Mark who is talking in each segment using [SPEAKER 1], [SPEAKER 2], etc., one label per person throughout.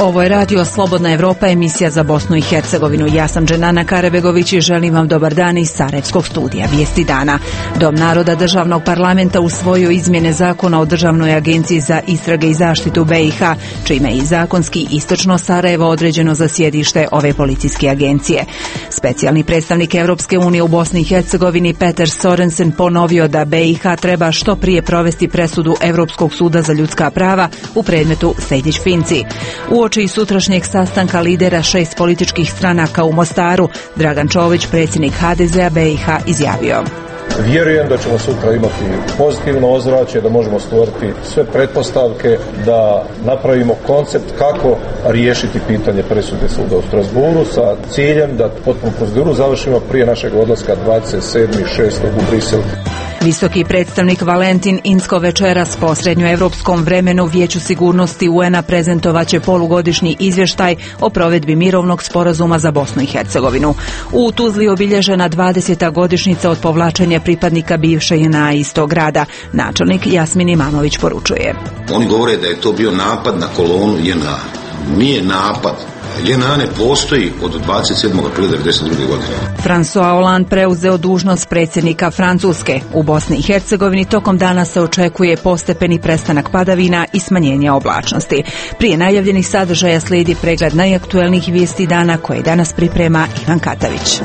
[SPEAKER 1] Ovo je radio Slobodna Evropa, emisija za Bosnu i Hercegovinu. Ja sam Dženana Karabegović i želim vam dobar dan iz Sarajevskog studija. Vijesti dana. Dom naroda državnog parlamenta usvojio izmjene zakona o Državnoj agenciji za istrage i zaštitu BiH, čime je i zakonski istočno Sarajevo određeno za sjedište ove policijske agencije. Specijalni predstavnik Europske unije u Bosni i Hercegovini Peter Sorensen ponovio da BiH treba što prije provesti presudu Europskog suda za ljudska prava u predmetu Sejdić-Finci. Uoči sutrašnjeg sastanka lidera 6 političkih stranaka u Mostaru, Dragan Čović, predsjednik HDZ-a BiH, izjavio:
[SPEAKER 2] Vjerujem da ćemo sutra imati pozitivno ozračje, da možemo stvoriti sve pretpostavke da napravimo koncept kako riješiti pitanje presude suda u Strasbourgu sa ciljem da potpunu proceduru završimo prije našeg odlaska 27.6. u Brisel.
[SPEAKER 1] Visoki predstavnik Valentin Inzko večeras po srednjoevropskom vremenu Vijeću sigurnosti UN-a prezentovaće polugodišnji izvještaj o provedbi mirovnog sporazuma za Bosnu i Hercegovinu. U Tuzli obilježena 20. godišnjica od povlačenja pripadnika bivše JNA iz tog grada. Načelnik Jasmin Imamović poručuje:
[SPEAKER 3] Oni govore da je to bio napad na kolonu JNA. Nije napad. JNA ne postoji od 27. aprila 1992. godine.
[SPEAKER 1] François Hollande preuzeo dužnost predsjednika Francuske. U Bosni i Hercegovini tokom dana se očekuje postepeni prestanak padavina i smanjenje oblačnosti. Prije najavljenih sadržaja slijedi pregled najaktuelnijih vijesti dana koje danas priprema Ivan Katavić.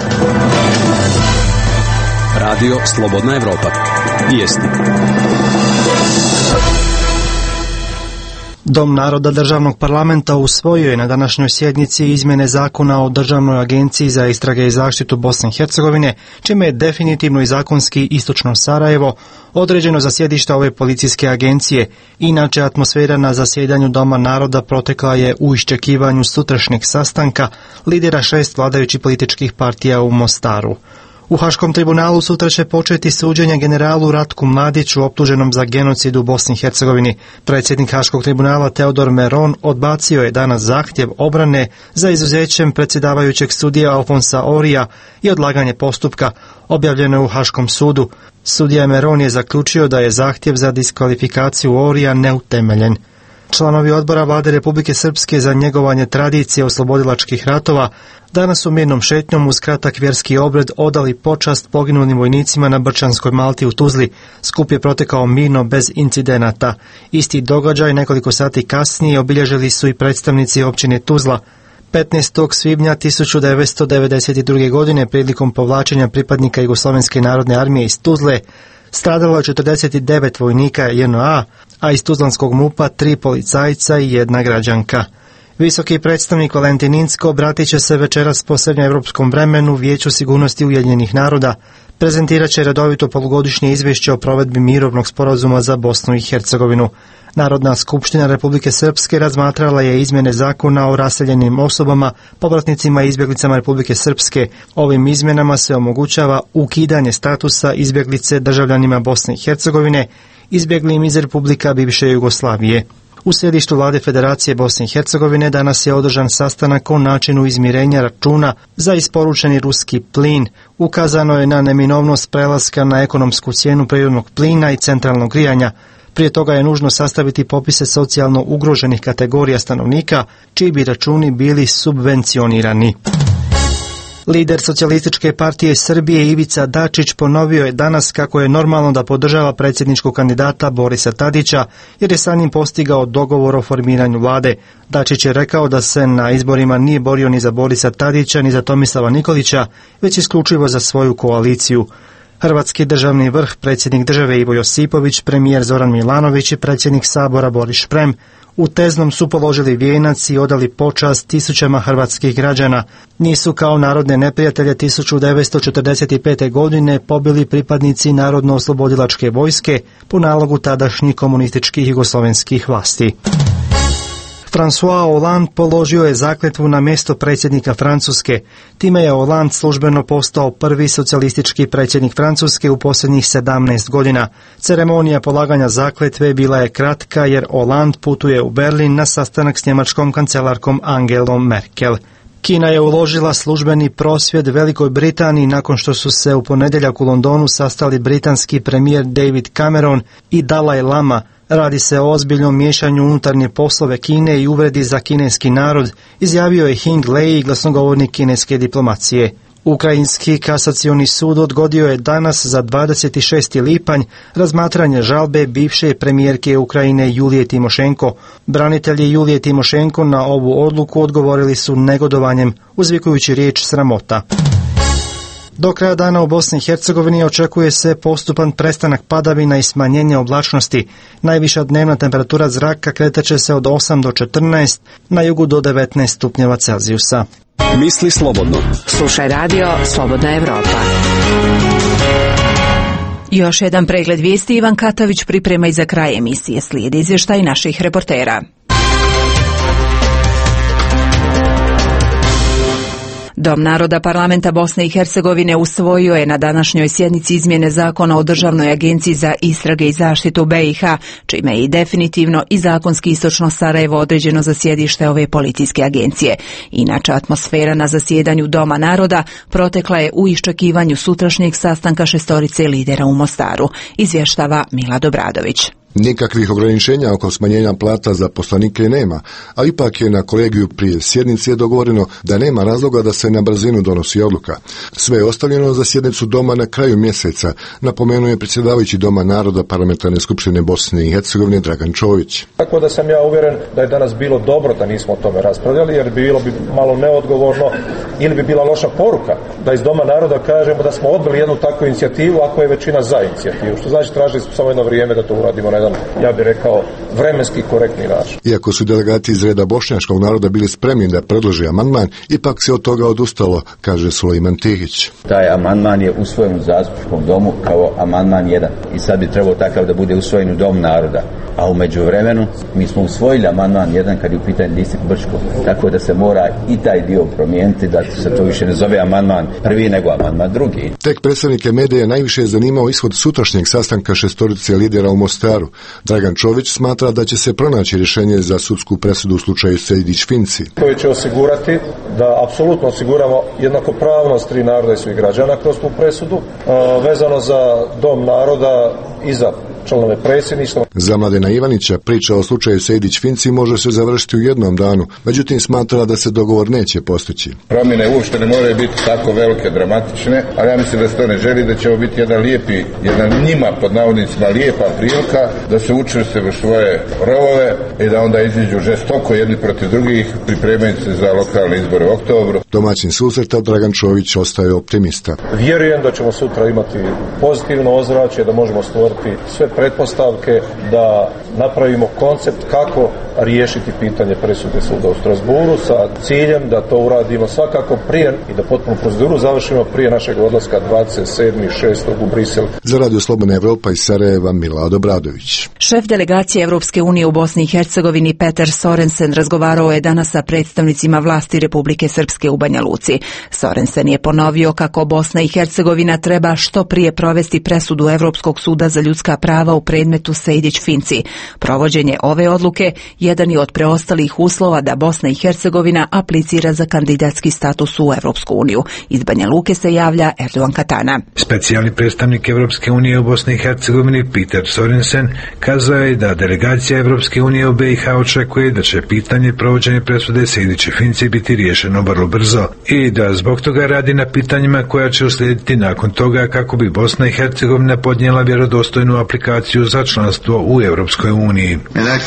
[SPEAKER 4] Radio Slobodna Evropa. Vijesti.
[SPEAKER 5] Dom naroda državnog parlamenta usvojio je na današnjoj sjednici izmjene zakona o Državnoj agenciji za istrage i zaštitu Bosne i Hercegovine, čime je definitivno i zakonski istočno Sarajevo određeno za sjedište ove policijske agencije. Inače, atmosfera na zasjedanju Doma naroda protekla je u iščekivanju sutrašnjeg sastanka lidera 6 vladajućih političkih partija u Mostaru. U Haškom tribunalu sutra će početi suđenje generalu Ratku Mladiću optuženom za genocid u Bosni i Hercegovini. Predsjednik Haškog tribunala Teodor Meron odbacio je danas zahtjev obrane za izuzećem predsjedavajućeg sudija Alfonsa Orija i odlaganje postupka, objavljeno u Haškom sudu. Sudija Meron je zaključio da je zahtjev za diskvalifikaciju Orija neutemeljen. Članovi odbora Vlade Republike Srpske za njegovanje tradicije oslobodilačkih ratova danas su mirnom šetnjom uz kratak vjerski obred odali počast poginulim vojnicima na Brčanskoj Malti u Tuzli. Skup je protekao mirno bez incidenata. Isti događaj nekoliko sati kasnije obilježili su i predstavnici općine Tuzla. 15. svibnja 1992. godine prilikom povlačenja pripadnika Jugoslovenske narodne armije iz Tuzle stradalo je 49 vojnika JNA, a iz Tuzlanskog MUP-a 3 policajca i 1 građanka. Visoki predstavnik Valentin Inzko obratit će se večeras po srednjoevropskom vremenu Vijeću sigurnosti Ujedinjenih naroda. Prezentirat će redovito polugodišnje izvješće o provedbi mirovnog sporazuma za Bosnu i Hercegovinu. Narodna skupština Republike Srpske razmatrala je izmjene zakona o raseljenim osobama, povratnicima i izbjeglicama Republike Srpske. Ovim izmjenama se omogućava ukidanje statusa izbjeglice državljanima Bosne i Hercegovine, izbjeglim iz Republika bivše Jugoslavije. U sjedištu Vlade Federacije Bosne i Hercegovine danas je održan sastanak o načinu izmirenja računa za isporučeni ruski plin. Ukazano je na neminovnost prelaska na ekonomsku cijenu prirodnog plina i centralnog grijanja. Prije toga je nužno sastaviti popise socijalno ugroženih kategorija stanovnika, čiji bi računi bili subvencionirani. Lider Socijalističke partije Srbije Ivica Dačić ponovio je danas kako je normalno da podržava predsjedničkog kandidata Borisa Tadića, jer je sa njim postigao dogovor o formiranju vlade. Dačić je rekao da se na izborima nije borio ni za Borisa Tadića ni za Tomislava Nikolića, već isključivo za svoju koaliciju. Hrvatski državni vrh, predsjednik države Ivo Josipović, premijer Zoran Milanović i predsjednik Sabora Boris Šprem u Teznom su položili vijenac i odali počast tisućama hrvatskih građana. Nisu kao narodne neprijatelje 1945. godine pobili pripadnici Narodno-oslobodilačke vojske po nalogu tadašnjih komunističkih jugoslovenskih vlasti. François Hollande položio je zakletvu na mjesto predsjednika Francuske. Time je Hollande službeno postao prvi socijalistički predsjednik Francuske u posljednjih 17 godina. Ceremonija polaganja zakletve bila je kratka jer Hollande putuje u Berlin na sastanak s njemačkom kancelarkom Angelom Merkel. Kina je uložila službeni prosvjed Velikoj Britaniji nakon što su se u ponedjeljak u Londonu sastali britanski premijer David Cameron i Dalaj Lama, Radi se o ozbiljnom miješanju unutarnje poslove Kine i uvredi za kineski narod, izjavio je Hing Lei, glasnogovornik kineske diplomacije. Ukrajinski kasacioni sud odgodio je danas za 26. lipanj razmatranje žalbe bivše premijerke Ukrajine Julije Timošenko. Branitelji Julije Timošenko na ovu odluku odgovorili su negodovanjem, uzvikujući riječ sramota. Do kraja dana u Bosni i Hercegovini očekuje se postupan prestanak padavina i smanjenje oblačnosti. Najviša dnevna temperatura zraka kretaće se od 8 do 14, na jugu do 19 stupnjeva Celzijusa.
[SPEAKER 4] Misli slobodno.
[SPEAKER 1] Slušaj radio Slobodna Evropa. Još jedan pregled vijesti Ivan Katavić priprema i za kraj emisije. Slijedi izvještaj naših reportera. Dom naroda parlamenta Bosne i Hercegovine usvojio je na današnjoj sjednici izmjene zakona o Državnoj agenciji za istrage i zaštitu BiH, čime je i definitivno i zakonski istočno Sarajevo određeno za sjedište ove policijske agencije. Inače, atmosfera na zasjedanju Doma naroda protekla je u iščekivanju sutrašnjeg sastanka šestorice lidera u Mostaru, izvještava Milad Obradović.
[SPEAKER 6] Nikakvih ograničenja oko smanjenja plata za poslanike nema, a ipak je na kolegiju prije sjednice dogovoreno da nema razloga da se na brzinu donosi odluka. Sve je ostavljeno za sjednicu Doma na kraju mjeseca, napomenuo je predsjedavajući Doma naroda Parlamentarne skupštine Bosne i Hercegovine Dragan Čović.
[SPEAKER 2] Tako da sam ja uvjeren da je danas bilo dobro da nismo o tome raspravljali, jer bilo bi malo neodgovorno ili bi bila loša poruka da iz Doma naroda kažemo da smo odbili jednu takvu inicijativu ako je većina za inicijativu, što znači tražili smo samo jedno vrijeme da to uradimo na jedan, ja bih rekao, vremenski korektni način.
[SPEAKER 6] Iako su delegati iz reda bošnjačkog naroda bili spremni da predlože amandman, ipak se od toga odustalo, kaže Sulejman Tihić.
[SPEAKER 7] Taj amandman je usvojen u zastupničkom domu kao amandman 1 i sad bi trebao takav da bude usvojen u Dom naroda. A u međuvremenu mi smo usvojili amandman 1 kad je u pitanju Distrikt Brčko, tako da se mora i taj dio promijeniti, da se to više ne zove amandman prvi nego amandman drugi.
[SPEAKER 6] Tek predstavnike medija najviše je zanimao ishod sutrašnjeg sastanka šestorice lidera u Mostaru. Dragan Čović smatra da će se pronaći rješenje za sudsku presudu u slučaju Sejdić-Finci.
[SPEAKER 2] Koji će osigurati da apsolutno osiguramo jednakopravnost tri naroda i svih građana kroz tu presudu, vezano za Dom naroda i za članove predsjedništva.
[SPEAKER 6] Za Mladena Ivanića priča o slučaju Sejdić-Finci može se završiti u jednom danu, međutim smatra da se dogovor neće postići.
[SPEAKER 8] Promjene uopšte ne moraju biti tako velike, dramatične, ali ja mislim da se to ne želi, da će ovo biti jedan njima pod navodnicima lijepa prilika da se učvrste u svoje rovove i da onda iziđu žestoko jedni protiv drugih, pripremajući se za lokalne izbore u oktobru.
[SPEAKER 6] Domaćin susreta Dragan Čović ostaje optimista.
[SPEAKER 2] Vjerujem da ćemo sutra imati pozitivno ozračje, da možemo stvoriti sve pretpostavke da napravimo koncept kako riješiti pitanje presude suda u Strasburu sa ciljem da to uradimo svakako prije i da potpunu proceduru završimo prije našeg odlaska 27.6. u Brisel.
[SPEAKER 6] Za Radio Slobodna Evropa iz Sarajeva Milad Obradović.
[SPEAKER 1] Šef delegacije Evropske unije u Bosni i Hercegovini Petar Sorensen razgovarao je danas sa predstavnicima vlasti Republike Srpske u Banja Luci. Sorensen je ponovio kako Bosna i Hercegovina treba što prije provesti presudu Evropskog suda za ljudska prava u predmetu Sejdić-Finci. Provođenje ove odluke jedan je od preostalih uslova da Bosna i Hercegovina aplicira za kandidatski status u Evropsku uniju. Iz Banja Luke se javlja Erdogan Katana.
[SPEAKER 9] Specijalni predstavnik Evropske unije u Bosni i Hercegovini Petar Sorensen kazao je da delegacija Evropske unije u BiH očekuje da će pitanje provođenja presude Sejdić-Finci biti riješeno vrlo brzo i da zbog toga radi na pitanjima koja će uslijediti nakon toga kako bi Bosna i Hercegovina podnijela vjerodostojnu aplikaciju za članstvo u Evropskoj uniji.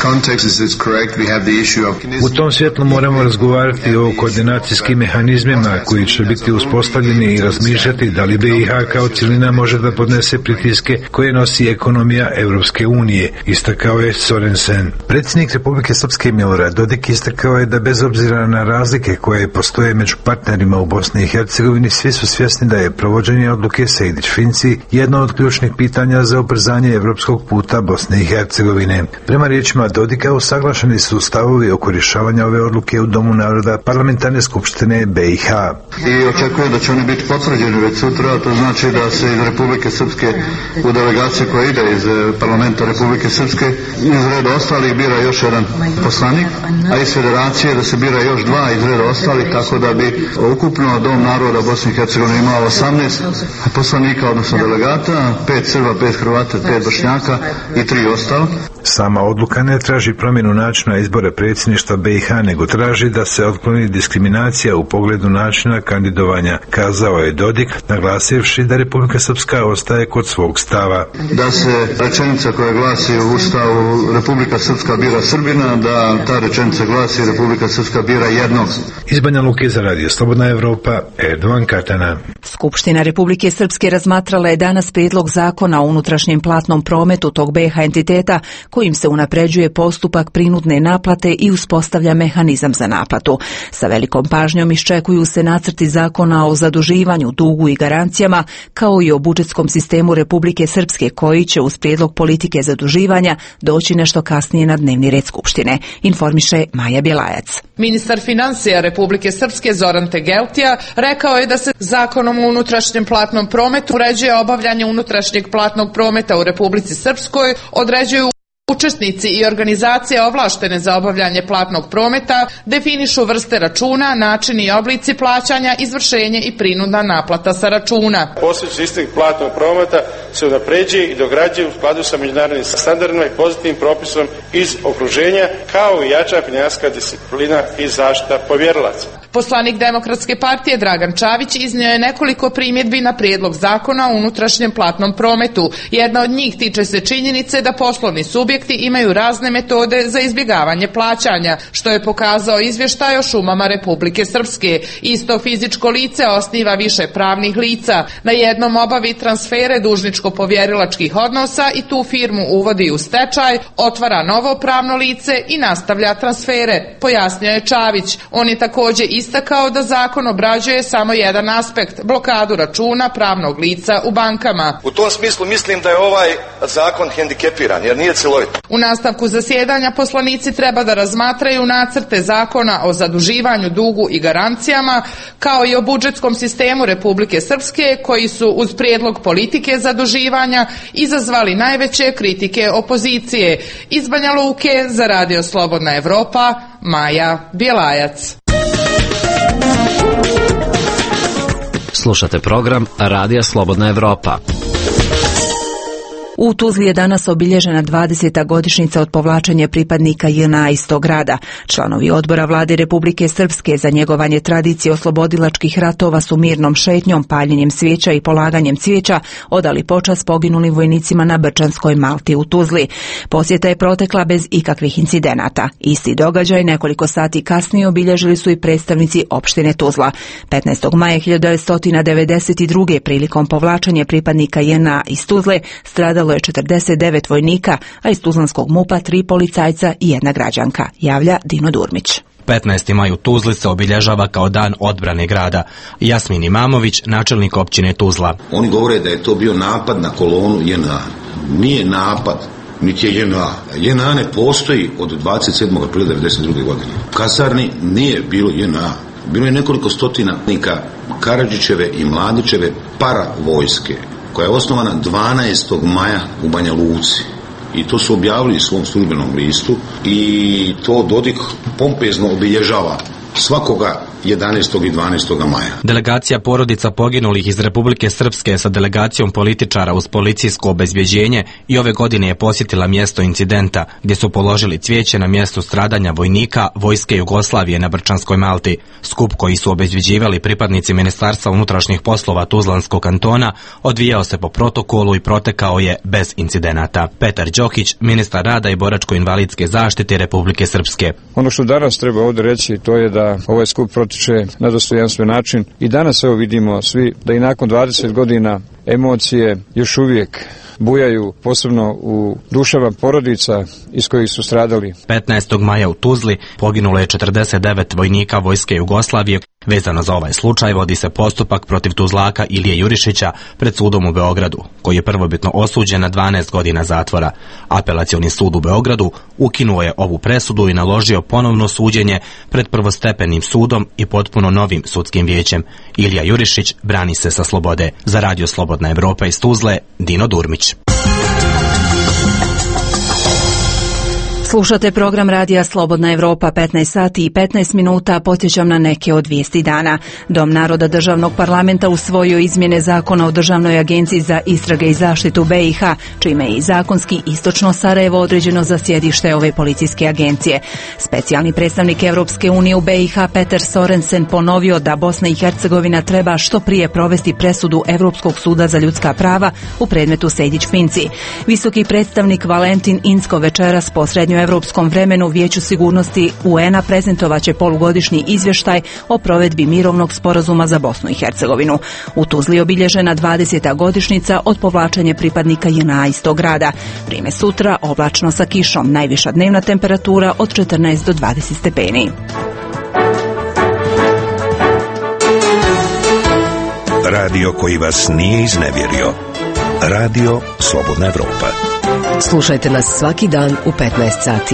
[SPEAKER 9] U tom svjetlu moramo razgovarati o koordinacijskim mehanizmima koji će biti uspostavljeni i razmišljati da li BiH kao cjelina može da podnese pritiske koje nosi ekonomija Evropske unije, istakao je Sorensen. Predsjednik Republike Srpske Milorad Dodik istakao je da bez obzira na razlike koje postoje među partnerima u Bosni i Hercegovini, svi su svjesni da je provođenje odluke Sejdić-Finci jedno od ključnih pitanja za ubrzanje evropskog puta Bosne i Hercegovine. Prema riječima Dodika usaglašeni su stavovi oko rješavanja ove odluke u Domu naroda Parlamentarne skupštine BiH.
[SPEAKER 10] i očekujem da će oni biti potvrđeni već sutra. To znači da se iz Republike Srpske u delegaciju koja ide iz parlamenta Republike Srpske iz reda ostalih bira još jedan poslanik, a iz federacije da se bira još 2 iz reda ostalih, tako da bi ukupno Dom naroda Bosne i Hercegovine imao 18 poslanika, odnosno delegata, 5 Srba, 5 Hrvata, 5 Bošnjaka i 3 ostalo.
[SPEAKER 9] Sama odluka ne traži promjenu načina izbora predsjedništva BiH, nego traži da se otkloni diskriminacija u pogledu načina kandidovanja, kazao je Dodik, naglasivši da Republika Srpska ostaje kod svog stava.
[SPEAKER 10] Da se rečenica koja glasi u Ustavu Republika Srpska bira Srbina, da ta rečenica glasi Republika Srpska bira jednog.
[SPEAKER 9] Iz Banja Luke za Radio Slobodna Evropa, Erdovan Katana.
[SPEAKER 1] Skupština Republike Srpske razmatrala je danas prijedlog zakona o unutrašnjem platnom prometu tog BiH entiteta kojim se unapređuje postupak prinudne naplate i uspostavlja mehanizam za naplatu. Sa velikom pažnjom iščekuju se nacrti zakona o zaduživanju, dugu i garancijama, kao i o budžetskom sistemu Republike Srpske koji će uz prijedlog politike zaduživanja doći nešto kasnije na dnevni red Skupštine, informiše Maja Bjelajac.
[SPEAKER 11] Ministar financija Republike Srpske Zoran Tegeltija rekao je da se zakonom o unutrašnjem platnom prometu uređuje obavljanje unutrašnjeg platnog prometa u Republici Srpskoj, određuju učesnici i organizacije ovlaštene za obavljanje platnog prometa, definišu vrste računa, načini i oblici plaćanja, izvršenje i prinudna naplata sa računa.
[SPEAKER 12] Postojeći sistem platnog prometa se unapređuje i dograđuje u skladu sa međunarodnim standardima i pozitivnim propisom iz okruženja, kao i jača financijska disciplina i zaštita povjerilaca.
[SPEAKER 11] Poslanik Demokratske partije Dragan Čavić iznio je nekoliko primjedbi na prijedlog zakona o unutrašnjem platnom prometu. Jedna od njih tiče se činjenice da poslovni subjekti imaju razne metode za izbjegavanje plaćanja, što je pokazao izvještaj o šumama Republike Srpske. Isto fizičko lice osniva više pravnih lica. Na jednom obavi transfere dužničko-povjerilačkih odnosa i tu firmu uvodi u stečaj, otvara novo pravno lice i nastavlja transfere, pojasnio je Čavić. On je također istakao da zakon obrađuje samo jedan aspekt, blokadu računa pravnog lica u bankama.
[SPEAKER 13] U tom smislu mislim da je ovaj zakon hendikepiran jer nije cjelovit.
[SPEAKER 11] U nastavku zasjedanja poslanici treba da razmatraju nacrte zakona o zaduživanju, dugu i garancijama, kao i o budžetskom sistemu Republike Srpske, koji su uz prijedlog politike zaduživanja izazvali najveće kritike opozicije. Iz Banja Luke za Radio Slobodna Evropa, Maja Bjelajac.
[SPEAKER 14] Slušate program Radija Slobodna Evropa.
[SPEAKER 1] U Tuzli je danas obilježena 20. godišnjica od povlačenja pripadnika JNA iz tog grada. Članovi odbora vlade Republike Srpske za njegovanje tradicije oslobodilačkih ratova su mirnom šetnjom, paljenjem svijeća i polaganjem cvijeća odali počast poginulim vojnicima na Brčanskoj Malti u Tuzli. Posjeta je protekla bez ikakvih incidenata. Isti događaj nekoliko sati kasnije obilježili su i predstavnici opštine Tuzla. 15. maja 1992. prilikom povlačenja pripadnika JNA iz Tuzle stradalo je 49 vojnika, a iz Tuzlanskog MUP-a 3 policajca i 1 građanka, javlja Dino Durmić.
[SPEAKER 15] 15. maj u Tuzli se obilježava kao dan odbrane grada. Jasmin Imamović, načelnik općine Tuzla.
[SPEAKER 3] Oni govore da je to bio napad na kolonu JNA. Nije napad, niti je JNA. JNA ne postoji od 27. aprila 1992. godine. U kasarni nije bilo JNA. Bilo je nekoliko stotina Karadžićeve i Mladićeve paravojske, koja je osnovana 12. maja u Banja Luci. I to su objavili u svom službenom listu i to Dodik pompezno obilježava svakoga 11. i 12. maja.
[SPEAKER 15] Delegacija porodica poginulih iz Republike Srpske sa delegacijom političara uz policijsko obezbjeđenje i ove godine je posjetila mjesto incidenta, gdje su položili cvijeće na mjestu stradanja vojnika Vojske Jugoslavije na Brčanskoj Malti. Skup koji su obezbjeđivali pripadnici Ministarstva unutrašnjih poslova Tuzlanskog kantona odvijao se po protokolu i protekao je bez incidenata. Petar Đokić, ministar rada i boračko-invalidske zaštite Republike Srpske.
[SPEAKER 16] Ono što danas treba ovdje reći to je da ovaj skup protiče na dostojanstven način i danas evo vidimo svi da i nakon 20 godina emocije još uvijek bujaju, posebno u dušama porodica iz kojih su stradali.
[SPEAKER 15] 15. maja u Tuzli poginulo je 49 vojnika Vojske Jugoslavije. Vezano za ovaj slučaj vodi se postupak protiv Tuzlaka Ilije Jurišića pred sudom u Beogradu, koji je prvobitno osuđen na 12 godina zatvora. Apelacioni sud u Beogradu ukinuo je ovu presudu i naložio ponovno suđenje pred prvostepenim sudom i potpuno novim sudskim vijećem. Ilija Jurišić brani se sa slobode. Za Radio Slobodna Evropa iz Tuzle, Dino Durmić.
[SPEAKER 1] Slušate program Radija Slobodna Evropa, 15 sati i 15 minuta. Podsjećam na neke od vijesti dana. Dom naroda državnog parlamenta usvojio izmjene zakona o Državnoj agenciji za istrage i zaštitu BiH, čime je i zakonski istočno Sarajevo određeno za sjedište ove policijske agencije. Specijalni predstavnik Europske unije u BiH Peter Sorensen ponovio da Bosna i Hercegovina treba što prije provesti presudu Europskog suda za ljudska prava u predmetu Sejdić-Finci. Visoki predstavnik Valentin Inzko večeras po srednjoevropskom vremenu Vijeću sigurnosti UN-a prezentovaće polugodišnji izvještaj o provedbi mirovnog sporazuma za Bosnu i Hercegovinu. U Tuzli obilježena 20. godišnjica od povlačenja pripadnika JNA iz tog grada. Vrijeme sutra oblačno sa kišom, najviša dnevna temperatura od 14 do 20 stepeni.
[SPEAKER 17] Radio koji vas nije iznevjerio. Radio Slobodna Evropa.
[SPEAKER 18] Slušajte nas svaki dan u 15 sati.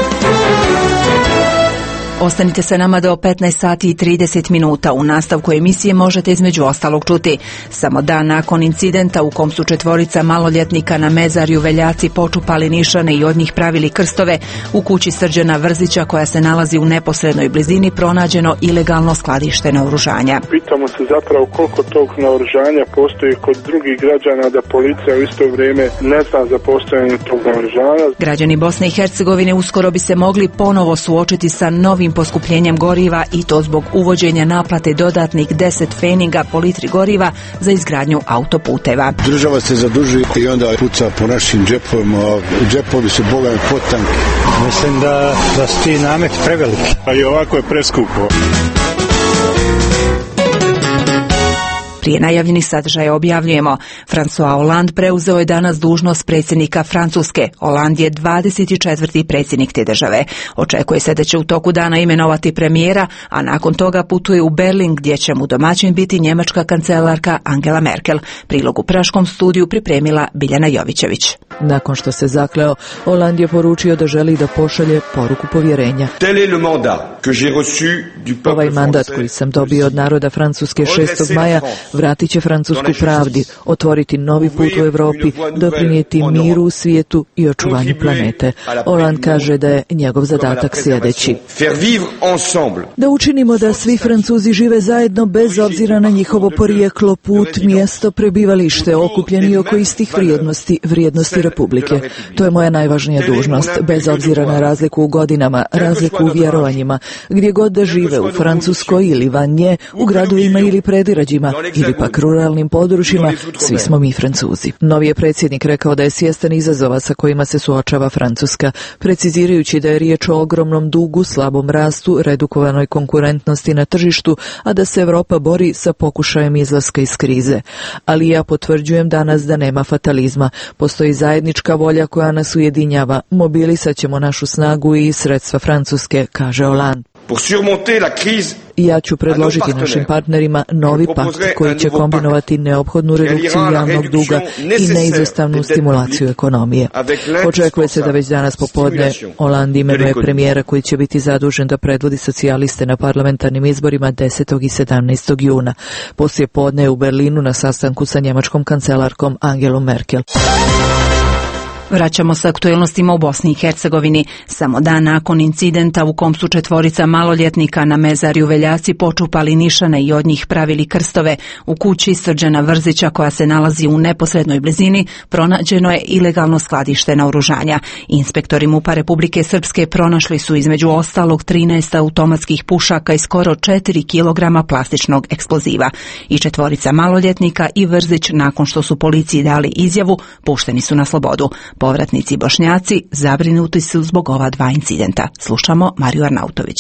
[SPEAKER 1] Ostanite sa nama do 15 sati i 30 minuta. U nastavku emisije možete između ostalog čuti: samo dan nakon incidenta u kom su 4 maloljetnika na mezarju Veljaci počupali nišane i od njih pravili krstove, u kući Srđana Vrzića koja se nalazi u neposrednoj blizini pronađeno ilegalno skladište naoružanja.
[SPEAKER 19] Pitamo se zapravo koliko tog naoružanja postoji kod drugih građana, da policija u isto vrijeme ne zna za postojanje tog naoružanja.
[SPEAKER 1] Građani Bosne i Hercegovine uskoro bi se mogli ponovo suočiti sa novim poskupljenjem goriva, i to zbog uvođenja naplate dodatnih 10 pfeninga po litri goriva za izgradnju autoputeva.
[SPEAKER 20] Država se zadužuje i onda puca po našim džepovima, džepovi su bogami potanki.
[SPEAKER 21] Mislim da su ti nameti preveliki, ali ovako je preskupo.
[SPEAKER 1] Prije najavljenih sadržaja objavljujemo: François Hollande preuzeo je danas dužnost predsjednika Francuske. Hollande je 24. predsjednik te države. Očekuje se da će u toku dana imenovati premijera, a nakon toga putuje u Berlin gdje će mu domaćin biti njemačka kancelarka Angela Merkel. Prilog u praškom studiju pripremila Biljana Jovićević.
[SPEAKER 22] Nakon što se zakleo, Hollande je poručio da želi da pošalje poruku povjerenja. Ovaj mandat koji sam dobio od naroda Francuske 6. maja vratit će Francusku pravdi, otvoriti novi put u Europi, doprinijeti miru u svijetu i očuvanju planete. Hollande kaže da je njegov zadatak sljedeći: da učinimo da svi Francuzi žive zajedno bez obzira na njihovo porijeklo, put, mjesto, prebivalište, okupljeni oko istih vrijednosti Republike. To je moja najvažnija dužnost, bez obzira na razliku u godinama, razliku u vjerovanjima, gdje god da žive, u Francuskoj ili van nje, u gradovima ili predgrađima, ili pak ruralnim područjima, svi smo mi Francuzi. Novi je predsjednik rekao da je svjestan izazova sa kojima se suočava Francuska, precizirajući da je riječ o ogromnom dugu, slabom rastu, redukovanoj konkurentnosti na tržištu, a da se Europa bori sa pokušajem izlaska iz krize. Ali ja potvrđujem danas da nema fatalizma. Postoji zajednička volja koja nas ujedinjava. Mobilisat ćemo našu snagu i sredstva Francuske, kaže Hollande. Ja ću predložiti našim partnerima novi pakt koji će kombinovati neophodnu redukciju javnog duga i neizostavnu stimulaciju ekonomije. Očekuje se da već danas popodne Hollande imenuje premijera koji će biti zadužen da predvodi socijaliste na parlamentarnim izborima 10. i 17. juna. Poslije podne je u Berlinu na sastanku sa njemačkom kancelarkom Angelom Merkel.
[SPEAKER 1] Vraćamo se aktuelnostima u Bosni i Hercegovini. Samo dan nakon incidenta u kom su 4 maloljetnika na mezarju Veljaci počupali nišane i od njih pravili krstove, u kući Srđana Vrzića koja se nalazi u neposrednoj blizini pronađeno je ilegalno skladište naoružanja. Inspektori MUP-a Republike Srpske pronašli su između ostalog 13 automatskih pušaka i skoro 4 kg plastičnog eksploziva. I 4 maloljetnika i Vrzić, nakon što su policiji dali izjavu, pušteni su na slobodu. Povratnici Bošnjaci zabrinuti su zbog ova 2 incidenta. Slušamo Mariju Arnautović.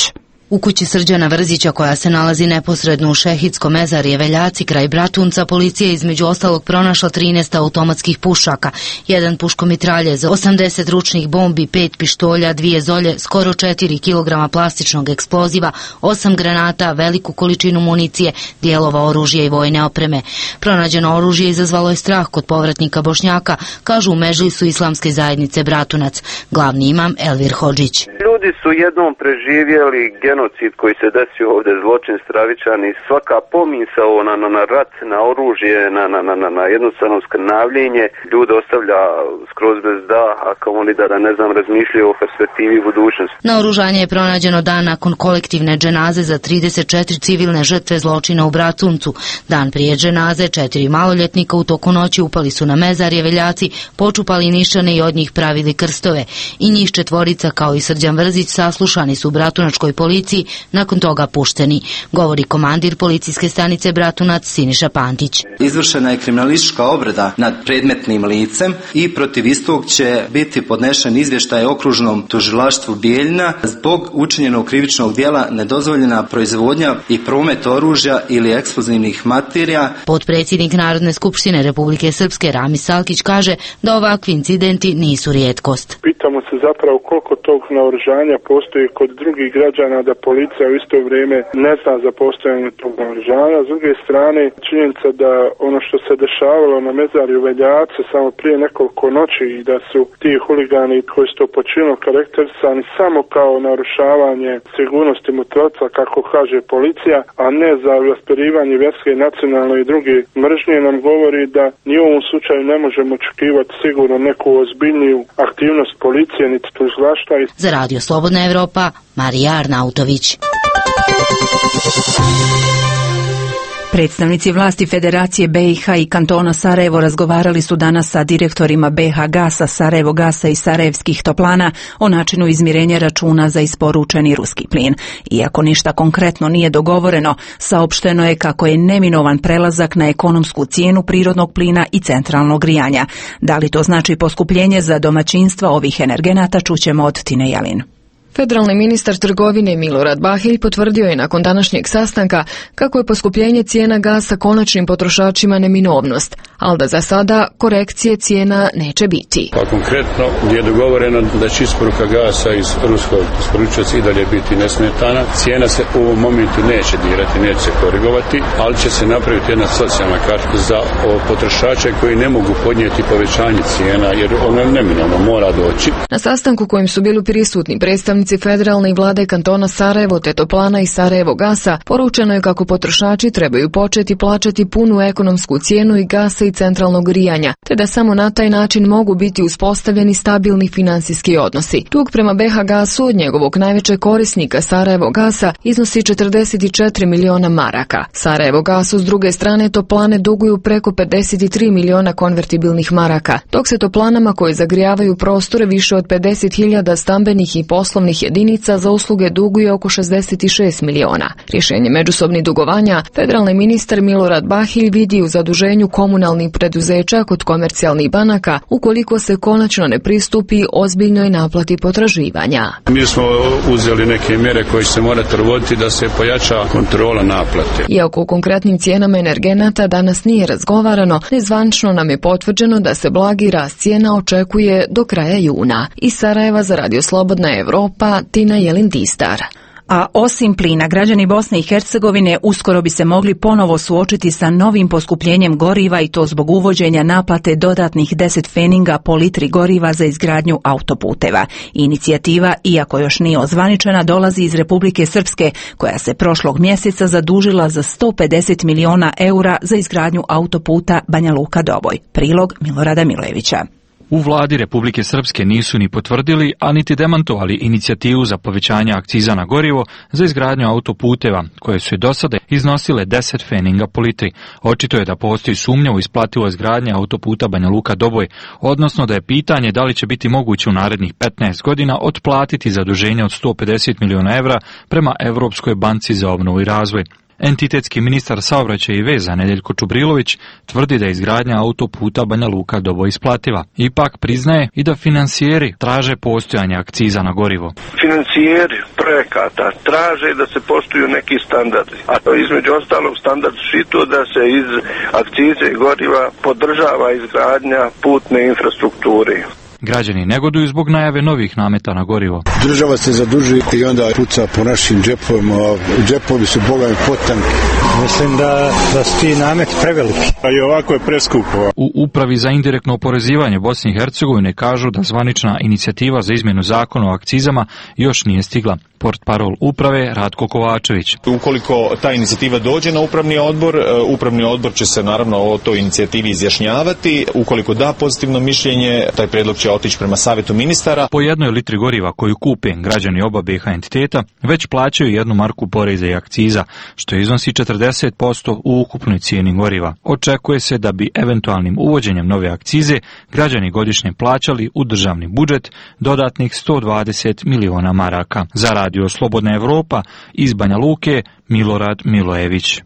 [SPEAKER 4] U kući Srđana Vrzića, koja se nalazi neposredno u Šehidskom mezarje Veljaci kraj Bratunca, policija je između ostalog pronašla 13 automatskih pušaka, 1 puškomitraljez, 80 ručnih bombi, 5 pištolja, 2 zolje, skoro 4 kg plastičnog eksploziva, 8 granata, veliku količinu municije, dijelova oružja i vojne opreme. Pronađeno oružje izazvalo je strah kod povratnika Bošnjaka, kažu u Medžlisu Islamske zajednice Bratunac. Glavni imam Elvir Hodžić.
[SPEAKER 5] Ljudi su jednom preživjeli genocid koji se desio ovdje, zločin stravičan, i svaka pomisao na rat, na oružje, na jednostavno skrnavljenje ljude ostavlja skroz bez daha, kao oni da ne znam razmišljaju o perspektivi budućnosti.
[SPEAKER 4] Naoružanje je pronađeno dan nakon kolektivne dženaze za 34 civilne žrtve zločina u Bratuncu. Dan prije dženaze 4 maloljetnika u toku noći upali su na mezarje Veljaci, počupali nišane i od njih pravili krstove. I njih 4 kao i Srđan Vrzić saslušani su u bratunačkoj policiji, nakon toga pušteni, govori komandir policijske stanice Bratunac Siniša Pantić.
[SPEAKER 23] Izvršena je kriminalistička obrada nad predmetnim licem i protiv istog će biti podnešen izvještaj okružnom tužilaštvu Bijeljina zbog učinjenog krivičnog djela nedozvoljena proizvodnja i promet oružja ili eksplozivnih materija.
[SPEAKER 4] Potpredsjednik Narodne skupštine Republike Srpske Rami Salkić kaže da ovakvi incidenti nisu rijetkost.
[SPEAKER 19] Pitamo se zapravo koliko tog naoružanja postoji kod drugih građana, da policija u isto vrijeme ne zna za postojanje tog naoružanja. S druge strane, činjenica da ono što se dešavalo na mezarju Veljace samo prije nekoliko noći i da su ti huligani koji su to počinili karakterisani samo kao narušavanje sigurnosti mutralca, kako kaže policija, a ne za raspirivanje vjerske, nacionalne i druge mržnje, nam govori da ni u ovom slučaju ne možemo očekivati sigurno neku ozbiljniju aktivnost policije niti tužilaštva.
[SPEAKER 4] Za Radio Slobodna Evropa, Marija Arnautović.
[SPEAKER 1] Predstavnici vlasti Federacije BiH i kantona Sarajevo razgovarali su danas sa direktorima BiH Gasa, Sarajevo Gasa i Sarajevskih toplana o načinu izmirenja računa za isporučeni ruski plin. Iako ništa konkretno nije dogovoreno, saopšteno je kako je neminovan prelazak na ekonomsku cijenu prirodnog plina i centralnog grijanja. Da li to znači poskupljenje za domaćinstva ovih energenata, čućemo od Tine Jalin.
[SPEAKER 22] Federalni ministar trgovine Milorad Bahilj potvrdio je nakon današnjeg sastanka kako je poskupljenje cijena gasa konačnim potrošačima neminovnost, ali da za sada korekcije cijena neće biti.
[SPEAKER 24] Pa konkretno je dogovoreno da će isporuka gasa iz ruskog isporučioca i dalje biti nesmetana. Cijena se u ovom momentu neće dirati, neće se korigovati, ali će se napraviti jedna socijalna karta za potrošače koji ne mogu podnijeti povećanje cijena, jer ono neminovno mora doći.
[SPEAKER 22] Na sastanku kojim su bili prisutni predstavnici federalne i vlade kantona Sarajevo te toplana i Sarajevo Gasa, poručeno je kako potrošači trebaju početi plaćati punu ekonomsku cijenu i gasa i centralnog grijanja, te da samo na taj način mogu biti uspostavljeni stabilni finansijski odnosi. Dug prema BiH Gasu od njegovog najvećeg korisnika Sarajevo Gasa iznosi 44 miliona maraka. Sarajevo Gasu s druge strane toplane duguju preko 53 miliona konvertibilnih maraka, dok se toplanama koje zagrijavaju prostore više od 50.000 stambenih i poslovnih jedinica za usluge duguje oko 66 miliona. Rješenje međusobnih dugovanja federalni ministar Milorad Bahilj vidi u zaduženju komunalnih preduzeća kod komercijalnih banaka ukoliko se konačno ne pristupi ozbiljnoj naplati potraživanja.
[SPEAKER 24] Mi smo uzeli neke mjere koje će se morati provoditi da se pojača kontrola naplate.
[SPEAKER 22] Iako u konkretnim cijenama energenata danas nije razgovarano, nezvančno nam je potvrđeno da se blagi rast cijena očekuje do kraja juna. Iz Sarajeva za Radio Slobodna Evropa, Tina Jelin-Distar.
[SPEAKER 1] A osim plina, građani Bosne i Hercegovine uskoro bi se mogli ponovo suočiti sa novim poskupljenjem goriva i to zbog uvođenja naplate dodatnih 10 feninga po litri goriva za izgradnju autoputeva. Inicijativa, iako još nije ozvaničena, dolazi iz Republike Srpske, koja se prošlog mjeseca zadužila za 150 miliona eura za izgradnju autoputa Banja Luka-Doboj. Prilog Milorada Milojevića.
[SPEAKER 25] U vladi Republike Srpske nisu ni potvrdili, a niti demantovali inicijativu za povećanje akciza na gorivo za izgradnju autoputeva, koje su i do sada iznosile 10 feninga po litri. Očito je da postoji sumnja u isplativo izgradnje autoputa Banja Luka-Doboj, odnosno da je pitanje da li će biti moguće u narednih 15 godina otplatiti zaduženje od 150 miliona evra prema Europskoj banci za obnovu i razvoj. Entitetski ministar saobraćaja i veza Nedeljko Čubrilović tvrdi da je izgradnja autoputa Banja Luka-Doboj isplativa. Ipak priznaje i da finansijeri traže postojanje akciza na gorivo.
[SPEAKER 2] Financijeri projekata traže da se poštuju neki standardi, a to između ostalog standard šito da se iz akcize goriva podržava izgradnja putne infrastrukture.
[SPEAKER 25] Građani negoduju zbog najave novih nameta na gorivo.
[SPEAKER 20] Država se zadužuje i onda puca po našim džepovima, džepovi su bogami potanki.
[SPEAKER 21] Mislim da su ti nameti preveliki, a i ovako je preskupo.
[SPEAKER 25] U Upravi za indirektno oporezivanje Bosne i Hercegovine kažu da zvanična inicijativa za izmjenu zakona o akcizama još nije stigla. Portparol uprave Ratko Kovačević.
[SPEAKER 6] Ukoliko ta inicijativa dođe na upravni odbor će se naravno o toj inicijativi izjašnjavati. Ukoliko da pozitivno mišljenje, taj prijedlog će otići prema savjetu ministara.
[SPEAKER 25] Po jednoj litri goriva koju kupe građani oba BiH entiteta već plaćaju 1 marku poreza i akciza, što iznosi 40% u ukupnoj cijeni goriva. Očekuje se da bi eventualnim uvođenjem nove akcize građani godišnje plaćali u državni budžet dodatnih 120 miliona maraka. Za Radio Slobodna Evropa iz Banja Luke, Milorad Milojević.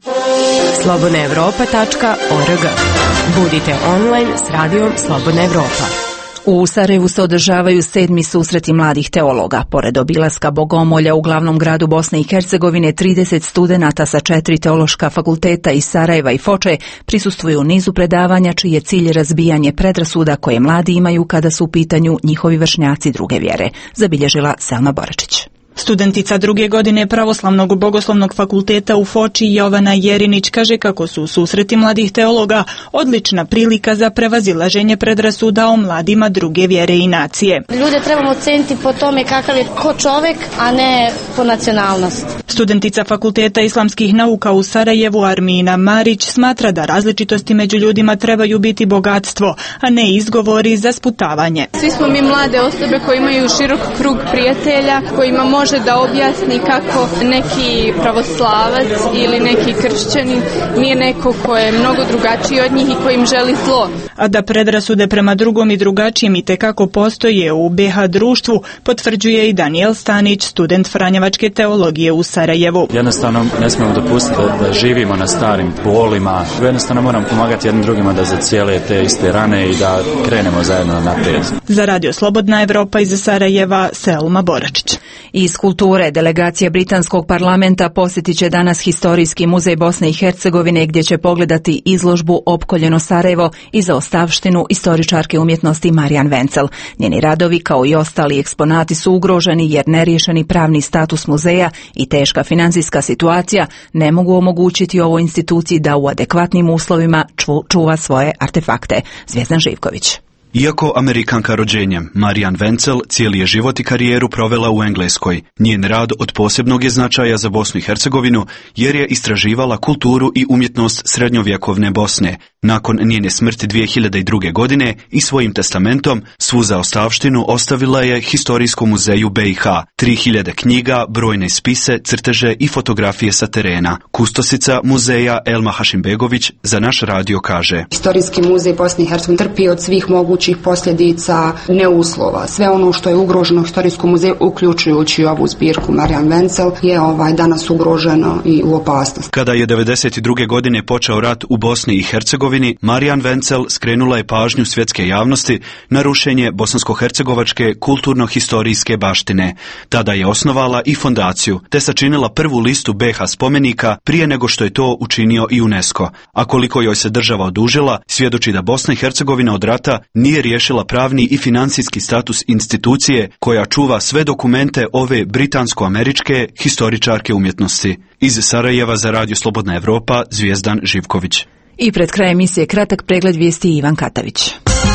[SPEAKER 7] slobodnaevropa.org. Budite online s radijom Slobodna Evropa.
[SPEAKER 1] U Sarajevu se održavaju 7. susreti mladih teologa. Pored obilaska bogomolja u glavnom gradu Bosne i Hercegovine, 30 studenata sa 4 teološka fakulteta iz Sarajeva i Foče prisustvuju nizu predavanja čiji je cilj razbijanje predrasuda koje mladi imaju kada su u pitanju njihovi vršnjaci druge vjere, zabilježila Selma Boračić.
[SPEAKER 8] Studentica 2. godine Pravoslavnog bogoslovnog fakulteta u Foči Jovana Jerinić kaže kako su susreti mladih teologa odlična prilika za prevazilaženje predrasuda o mladima druge vjere i nacije.
[SPEAKER 10] Ljude trebamo ceniti po tome kakav je ko čovjek, a ne po nacionalnosti.
[SPEAKER 8] Studentica Fakulteta islamskih nauka u Sarajevu Armina Marić smatra da različitosti među ljudima trebaju biti bogatstvo, a ne izgovori za sputavanje.
[SPEAKER 26] Svi smo mi mlade osobe koji imaju širok krug prijatelja, kojima može da objasni kako neki pravoslavac ili neki kršćanin nije neko ko je mnogo drugačiji od njih i koji im želi zlo.
[SPEAKER 8] A da predrasude prema drugom i drugačijem itekako postoje u BiH društvu, potvrđuje i Daniel Stanić, student franjevačke teologije u Sarajevu.
[SPEAKER 27] Jednostavno ne smijemo dopustiti da živimo na starim bolima. Jednostavno moramo pomagati jednim drugima da zacijele te iste rane i da krenemo zajedno naprijed.
[SPEAKER 8] Za Radio Slobodna Evropa iz Sarajeva, Selma Boračić.
[SPEAKER 1] Iz kulture, delegacija Britanskog parlamenta posjetit će danas Historijski muzej Bosne i Hercegovine gdje će pogledati izložbu Opkoljeno Sarajevo i zaostavštinu istoričarke umjetnosti Marijan Vencel. Njeni radovi kao i ostali eksponati su ugroženi jer neriješeni pravni status muzeja i teška financijska situacija ne mogu omogućiti ovoj instituciji da u adekvatnim uslovima čuva svoje artefakte. Zvjezdan Živković.
[SPEAKER 28] Iako Amerikanka rođenjem, Marijan Vencel cijeli je život i karijeru provela u Engleskoj. Njen rad od posebnog je značaja za Bosnu i Hercegovinu jer je istraživala kulturu i umjetnost srednjovjekovne Bosne. Nakon njene smrti 2002. godine i svojim testamentom svu zaostavštinu ostavila je Historijskom muzeju BiH. 3000 knjiga, brojne spise, crteže i fotografije sa terena. Kustosica muzeja Elma Hašimbegović za naš radio kaže:
[SPEAKER 29] Historijski muzej Bosne i Hercegovine trpi od svih mogućih posljedica neuslova. Sve ono što je ugroženo u Historijskom muzeju, uključujući ovu zbirku Marijan Vencel, je danas ugroženo i u opasnosti.
[SPEAKER 28] Kada je 92. godine počeo rat u Bosni i Hercegovini, Marijan Vencel skrenula je pažnju svjetske javnosti na rušenje bosansko-hercegovačke kulturno-historijske baštine. Tada je osnovala i fondaciju, te sačinila prvu listu BiH spomenika prije nego što je to učinio i UNESCO. A koliko joj se država odužila, svjedoči da Bosna i Hercegovina od rata nije riješila pravni i financijski status institucije koja čuva sve dokumente ove britansko-američke historičarke umjetnosti. Iz Sarajeva za Radio Slobodna Evropa, Zvjezdan Živković.
[SPEAKER 1] I pred krajem emisije kratak pregled vijesti Ivan Katavić.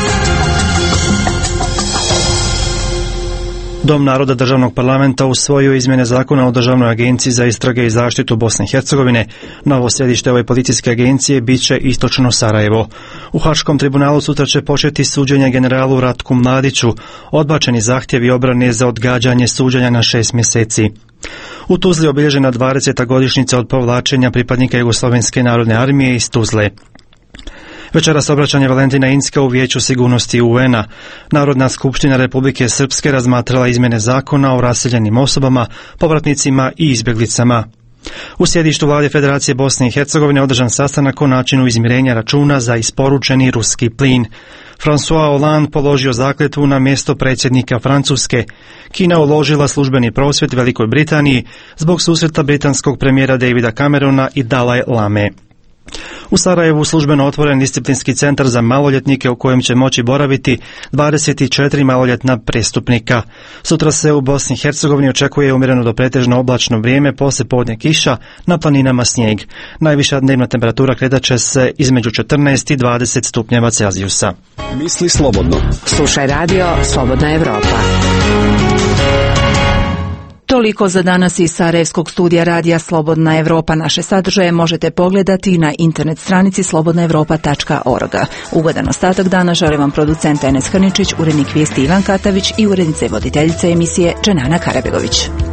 [SPEAKER 30] Dom naroda državnog parlamenta usvojio izmjene zakona o državnoj agenciji za istrage i zaštitu Bosne i Hercegovine. Novo sjedište ove policijske agencije bit će istočno Sarajevo. U Haškom tribunalu sutra će početi suđenje generalu Ratku Mladiću. Odbačeni zahtjevi obrane za odgađanje suđenja na 6 mjeseci. U Tuzli obilježena 20. godišnjica od povlačenja pripadnika Jugoslovenske narodne armije iz Tuzle. Večeras obraćanje Valentina Inzka u Vijeću sigurnosti UN-a. Narodna skupština Republike Srpske razmatrala izmjene zakona o raseljenim osobama, povratnicima i izbjeglicama. U sjedištu vlade Federacije Bosne i Hercegovine održan sastanak o načinu izmirenja računa za isporučeni ruski plin. François Hollande položio zakletvu na mjesto predsjednika Francuske. Kina uložila službeni prosvjed Velikoj Britaniji zbog susreta britanskog premijera Davida Camerona i Dalaj Lame. U Sarajevu službeno otvoren disciplinski centar za maloljetnike u kojem će moći boraviti 24 maloljetna prestupnika. Sutra se u Bosni i Hercegovini očekuje umjereno do pretežno oblačno vrijeme, poslije podne kiša, na planinama snijeg. Najviša dnevna temperatura kretat će se između 14 i 20 stupnjeva Celzijusa.
[SPEAKER 3] Misli slobodno.
[SPEAKER 7] Slušaj radio Slobodna Evropa.
[SPEAKER 1] Toliko za danas iz Sarajevskog studija radija Slobodna Evropa. Naše sadržaje možete pogledati na internet stranici slobodnaevropa.org. Ugodan ostatak dana želim vam producent Enes Hrničić, urednik vijesti Ivan Katavić i urednice voditeljice emisije Dženana Karabegović.